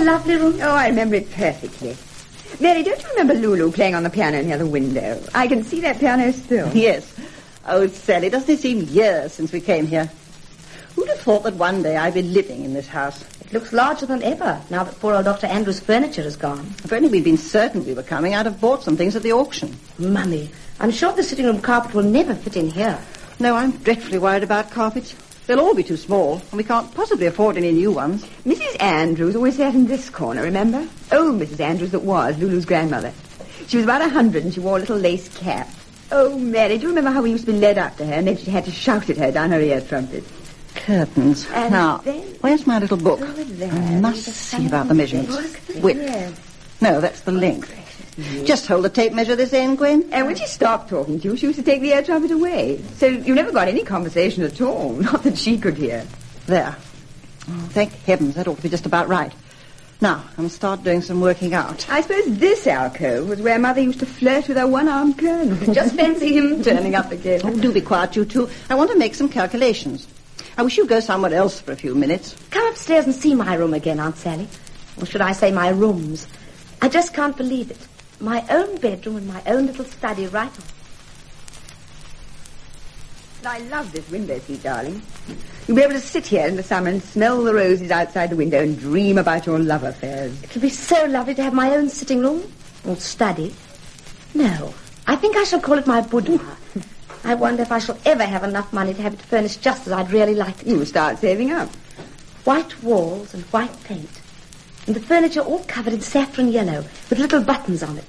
a lovely room? Oh, I remember it perfectly. Mary, don't you remember Lulu playing on the piano near the window? I can see that piano still. Yes. Oh, Sally, doesn't it seem years since we came here? Who'd have thought that one day I'd be living in this house? It looks larger than ever, now that poor old Dr. Andrews' furniture is gone. If only we'd been certain we were coming, I'd have bought some things at the auction. Mummy, I'm sure the sitting room carpet will never fit in here. No, I'm dreadfully worried about carpets. They'll all be too small, and we can't possibly afford any new ones. Mrs. Andrews always sat in this corner, remember? Old Mrs. Andrews that was, Lulu's grandmother. She was about 100 and she wore a little lace cap. Oh, Mary, do you remember how we used to be led up to her and then she had to shout at her down her ear trumpet? Curtains. And now, then... where's my little book? Over there. I must see about the measurements. Width. Yes. No, that's the length. Just hold the tape measure this end, Gwen. And when she stopped talking to you, she used to take the air trumpet away. So you never got any conversation at all. Not that she could hear. There. Oh, thank heavens, that ought to be just about right. Now, I'm start doing some working out. I suppose this alcove was where Mother used to flirt with her one-armed colonel. Just fancy him turning up again. Oh, do be quiet, you two. I want to make some calculations. I wish you'd go somewhere else for a few minutes. Come upstairs and see my room again, Aunt Sally. Or should I say my rooms? I just can't believe it. My own bedroom and my own little study right on. I love this window seat, darling. You'll be able to sit here in the summer and smell the roses outside the window and dream about your love affairs. It'll be so lovely to have my own sitting room or study. No, I think I shall call it my boudoir. I wonder if I shall ever have enough money to have it furnished just as I'd really like it. You'll start saving up. White walls and white paint. And the furniture all covered in saffron yellow with little buttons on it.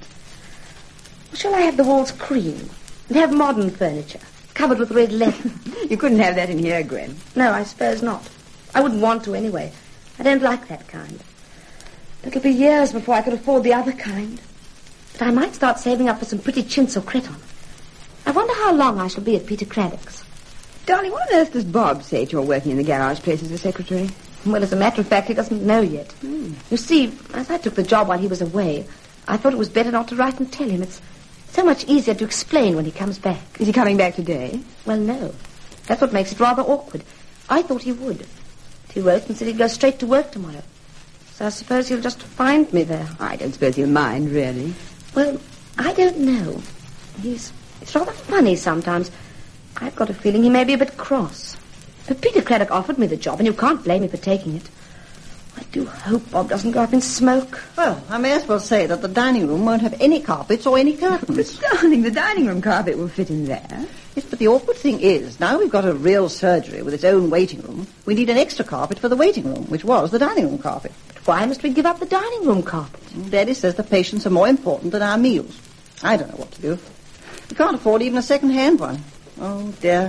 Or shall I have the walls cream and have modern furniture covered with red leather? You couldn't have that in here, Gwen. No, I suppose not. I wouldn't want to anyway. I don't like that kind. It'll be years before I could afford the other kind. But I might start saving up for some pretty chintz or cretonne. I wonder how long I shall be at Peter Craddock's. Darling, what on earth does Bob say to your working in the garage place as a secretary? Well, as a matter of fact, he doesn't know yet. You see, as I took the job while he was away, I thought it was better not to write and tell him. It's so much easier to explain when he comes back. Is he coming back today? Well, no. That's what makes it rather awkward. I thought he would. He wrote and said he'd go straight to work tomorrow. So I suppose he'll just find me there. I don't suppose he'll mind, really. Well, I don't know. It's rather funny sometimes. I've got a feeling he may be a bit cross. But Peter Craddock offered me the job, and you can't blame me for taking it. I do hope Bob doesn't go up in smoke. Well, I may as well say that the dining room won't have any carpets or any curtains. But, darling, the dining room carpet will fit in there. Yes, but the awkward thing is, now we've got a real surgery with its own waiting room, we need an extra carpet for the waiting room, which was the dining room carpet. But why must we give up the dining room carpet? Daddy says the patients are more important than our meals. I don't know what to do. We can't afford even a second-hand one. Oh, dear.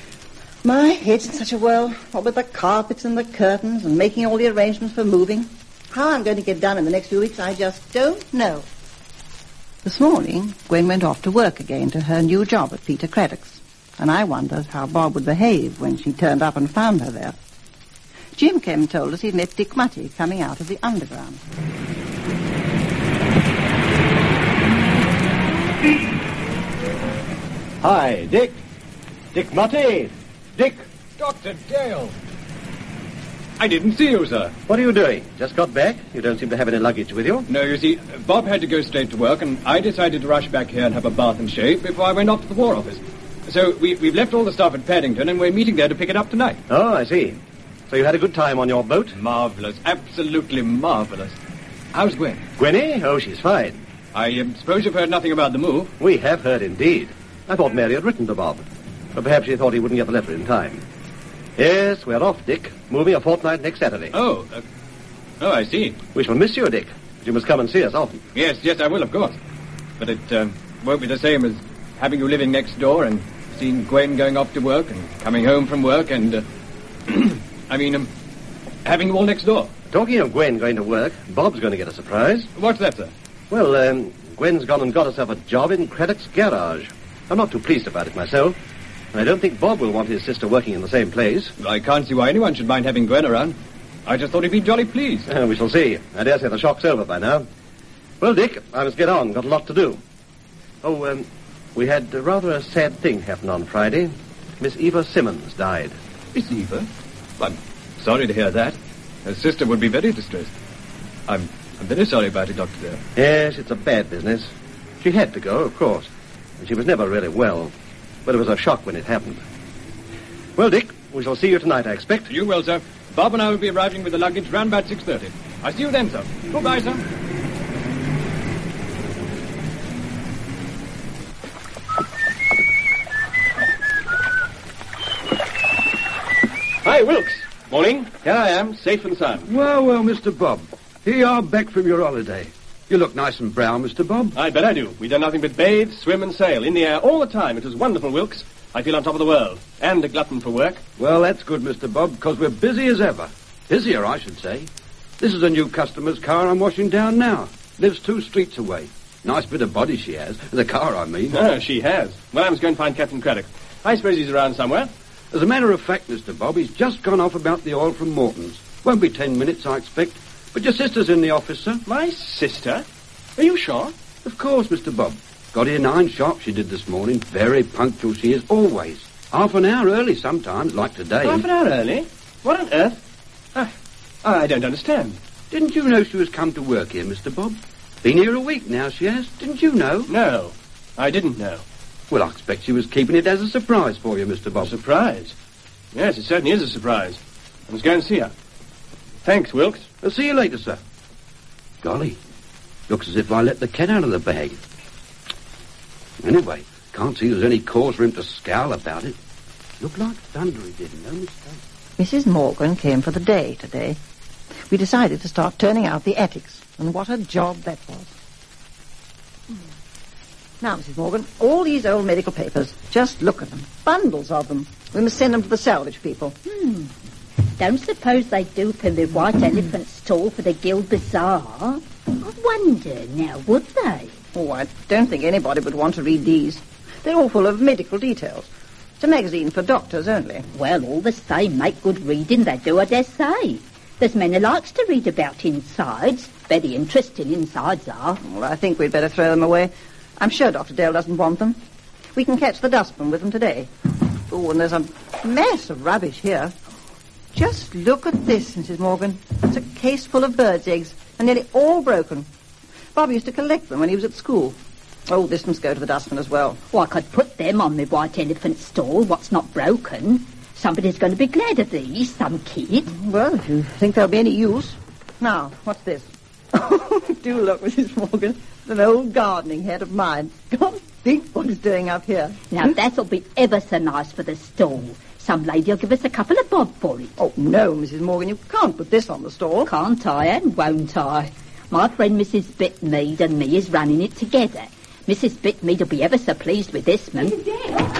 My head's in such a whirl, what with the carpets and the curtains and making all the arrangements for moving. How I'm going to get done in the next few weeks, I just don't know. This morning, Gwen went off to work again to her new job at Peter Craddock's, and I wondered how Bob would behave when she turned up and found her there. Jim came and told us he'd met Dick Mutty coming out of the underground. Hi, Dick. Dick Mutty. Dick. Dr. Dale. I didn't see you, sir. What are you doing? Just got back? You don't seem to have any luggage with you. No, you see, Bob had to go straight to work, and I decided to rush back here and have a bath and shave before I went off to the War Office. So we've left all the stuff at Paddington, and we're meeting there to pick it up tonight. Oh, I see. So you had a good time on your boat? Marvellous. Absolutely marvellous. How's Gwen? Gwenny? Oh, she's fine. I suppose you've heard nothing about the move? We have heard indeed. I thought Mary had written to Bob. But perhaps she thought he wouldn't get the letter in time. Yes, we're off, Dick. Moving a fortnight next Saturday. Oh, I see. We shall miss you, Dick. But you must come and see us often. Yes, I will, of course. But it won't be the same as having you living next door and seeing Gwen going off to work and coming home from work and, having you all next door. Talking of Gwen going to work, Bob's going to get a surprise. What's that, sir? Well, Gwen's gone and got herself a job in Craddock's garage. I'm not too pleased about it myself. I don't think Bob will want his sister working in the same place. I can't see why anyone should mind having Gwen around. I just thought he'd be jolly pleased. We shall see. I dare say the shock's over by now. Well, Dick, I must get on. Got a lot to do. Oh, we had rather a sad thing happen on Friday. Miss Eva Simmons died. Miss Eva? I'm sorry to hear that. Her sister would be very distressed. I'm very sorry about it, Dr. Dale. Yes, it's a bad business. She had to go, of course. And she was never really well. But it was a shock when it happened. Well, Dick, we shall see you tonight, I expect. You will, sir. Bob and I will be arriving with the luggage round about 6:30. I'll see you then, sir. Goodbye, sir. Hi, Wilkes. Morning. Here I am, safe and sound. Well, Mr. Bob. Here you are back from your holiday. You look nice and brown, Mr. Bob. I bet I do. We've done nothing but bathe, swim and sail in the air all the time. It was wonderful, Wilkes. I feel on top of the world. And a glutton for work. Well, that's good, Mr. Bob, because we're busy as ever. Busier, I should say. This is a new customer's car I'm washing down now. Lives 2 streets away. Nice bit of body she has. The car, I mean. Oh, she has. Well, I was going to find Captain Craddock. I suppose he's around somewhere. As a matter of fact, Mr. Bob, he's just gone off about the oil from Morton's. Won't be 10 minutes, I expect. But your sister's in the office, sir. My sister? Are you sure? Of course, Mr. Bob. Got here 9 sharp she did this morning. Very punctual she is, always. Half an hour early sometimes, like today. Half an hour early? What on earth? I don't understand. Didn't you know she was come to work here, Mr. Bob? Been here a week now, she has. Didn't you know? No, I didn't know. Well, I expect she was keeping it as a surprise for you, Mr. Bob. A surprise? Yes, it certainly is a surprise. I must go and see her. Thanks, Wilkes. I'll see you later, sir. Golly, looks as if I let the cat out of the bag. Anyway, can't see there's any cause for him to scowl about it. Looked like thunder he did, no mistake. Mrs. Morgan came for the day today. We decided to start turning out the attics, and what a job that was. Now, Mrs. Morgan, all these old medical papers, just look at them. Bundles of them. We must send them to the salvage people. Don't suppose they do in the White Elephant stall for the Guild Bazaar? I wonder now, would they? Oh, I don't think anybody would want to read these. They're all full of medical details. It's a magazine for doctors only. Well, all the same, make good reading, they do, I dare say. There's men who likes to read about insides. Very interesting insides are. Well, I think we'd better throw them away. I'm sure Dr. Dale doesn't want them. We can catch the dustman with them today. Oh, and there's a mess of rubbish here. Just look at this, Mrs. Morgan. It's a case full of birds' eggs, and nearly all broken. Bob used to collect them when he was at school. Oh, this must go to the dustman as well. Well, I could put them on the White Elephant stall, what's not broken. Somebody's going to be glad of these, some kid. Well, if you think they'll be any use. Now, what's this? Oh, do look, Mrs. Morgan. It's an old gardening hat of mine. God, think what it's doing up here. Now, that'll be ever so nice for the stall. Some lady'll give us a couple of bob for it. Oh, no, Mrs. Morgan, you can't put this on the stall. Can't I and won't I? My friend Mrs. Bitmead and me is running it together. Mrs. Bitmead will be ever so pleased with this, man. Mrs.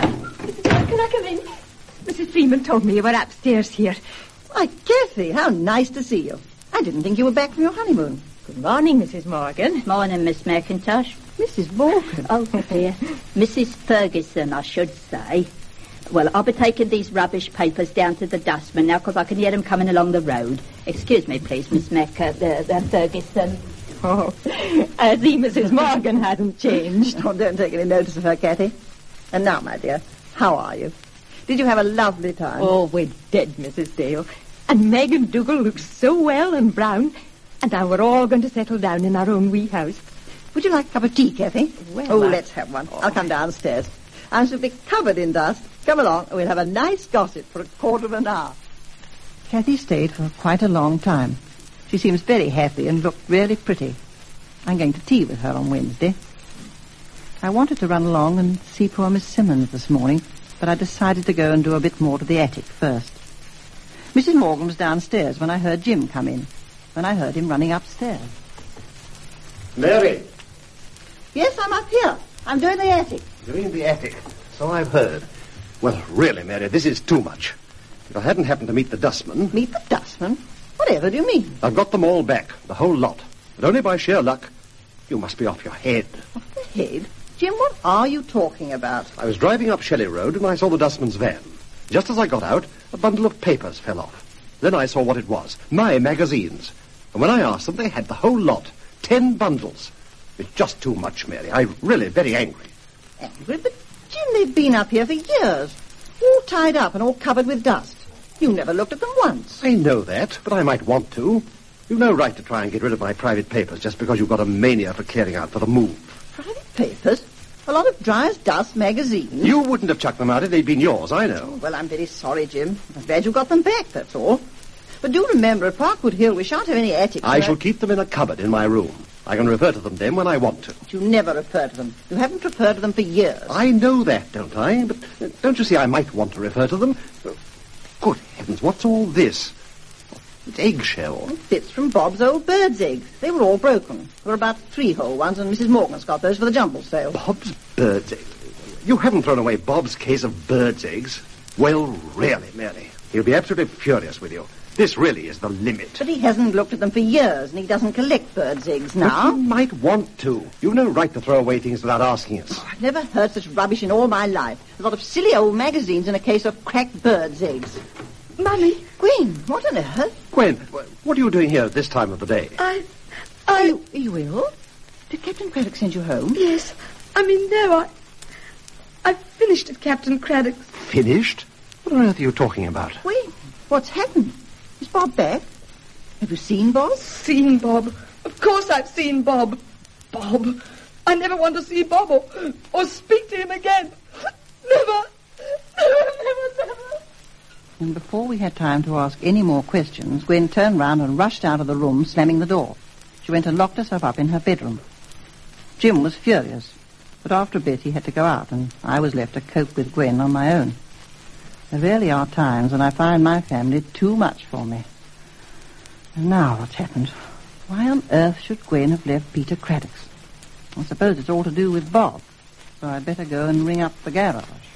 Dale, can I come in? Mrs. Freeman told me you were upstairs here. Why, Kathy, how nice to see you. I didn't think you were back from your honeymoon. Good morning, Mrs. Morgan. Morning, Miss McIntosh. Mrs. Morgan. Oh, dear. Mrs. Ferguson, I should say. Well, I'll be taking these rubbish papers down to the dustman now because I can hear them coming along the road. Excuse me, please, Miss Ferguson. Oh, I see Mrs. Morgan hasn't changed. Oh, don't take any notice of her, Kathy. And now, my dear, how are you? Did you have a lovely time? Oh, we're dead, Mrs. Dale. And Meg and Dougal look so well and brown. And now we're all going to settle down in our own wee house. Would you like a cup of tea, Kathy? Well, let's have one. I'll come downstairs. I shall be covered in dust. Come along, and we'll have a nice gossip for a quarter of an hour. Kathy stayed for quite a long time. She seems very happy and looked really pretty. I'm going to tea with her on Wednesday. I wanted to run along and see poor Miss Simmons this morning, but I decided to go and do a bit more to the attic first. Mrs. Morgan was downstairs when I heard Jim come in, when I heard him running upstairs. Mary! Yes, I'm up here. I'm doing the attic. Doing the attic. So I've heard. Well, really, Mary, this is too much. If I hadn't happened to meet the dustman... Meet the dustman? Whatever do you mean? I've got them all back, the whole lot. But only by sheer luck. You must be off your head. Off the head? Jim, what are you talking about? I was driving up Shelley Road and I saw the dustman's van. Just as I got out, a bundle of papers fell off. Then I saw what it was. My magazines. And when I asked them, they had the whole lot. 10 bundles. It's just too much, Mary. I'm really very angry. Angry? But, Jim, they've been up here for years. All tied up and all covered with dust. You never looked at them once. I know that, but I might want to. You've no right to try and get rid of my private papers just because you've got a mania for clearing out for the move. Private papers? A lot of dry as dust magazines. You wouldn't have chucked them out if they'd been yours, I know. Well, I'm very sorry, Jim. I'm glad you got them back, that's all. But do remember, at Parkwood Hill, we shan't have any attics. I shall keep them in a cupboard in my room. I can refer to them then when I want to. You never refer to them. You haven't referred to them for years. I know that, don't I? But don't you see I might want to refer to them? Good heavens, what's all this? It's eggshell. Bits from Bob's old bird's eggs. They were all broken. There were about 3 whole ones, and Mrs. Morgan's got those for the jumble sale. Bob's bird's eggs? You haven't thrown away Bob's case of bird's eggs? Well, really, Mary. He'll be absolutely furious with you. This really is the limit. But he hasn't looked at them for years, and he doesn't collect bird's eggs now. But he might want to. You've no right to throw away things without asking us. Oh, I've never heard such rubbish in all my life. A lot of silly old magazines and a case of cracked bird's eggs. Mummy. Gwen, what on earth? Gwen, what are you doing here at this time of the day? Are you ill? Did Captain Craddock send you home? Yes. No, I finished at Captain Craddock's. Finished? What on earth are you talking about? Gwen, what's happened? Is Bob back? Have you seen Bob? Seen Bob? Of course I've seen Bob. Bob. I never want to see Bob or speak to him again. Never. Never. And before we had time to ask any more questions, Gwen turned round and rushed out of the room, slamming the door. She went and locked herself up in her bedroom. Jim was furious, but after a bit he had to go out, and I was left to cope with Gwen on my own. There really are times when I find my family too much for me. And now what's happened? Why on earth should Gwen have left Peter Craddock's? I suppose it's all to do with Bob, so I'd better go and ring up the garage.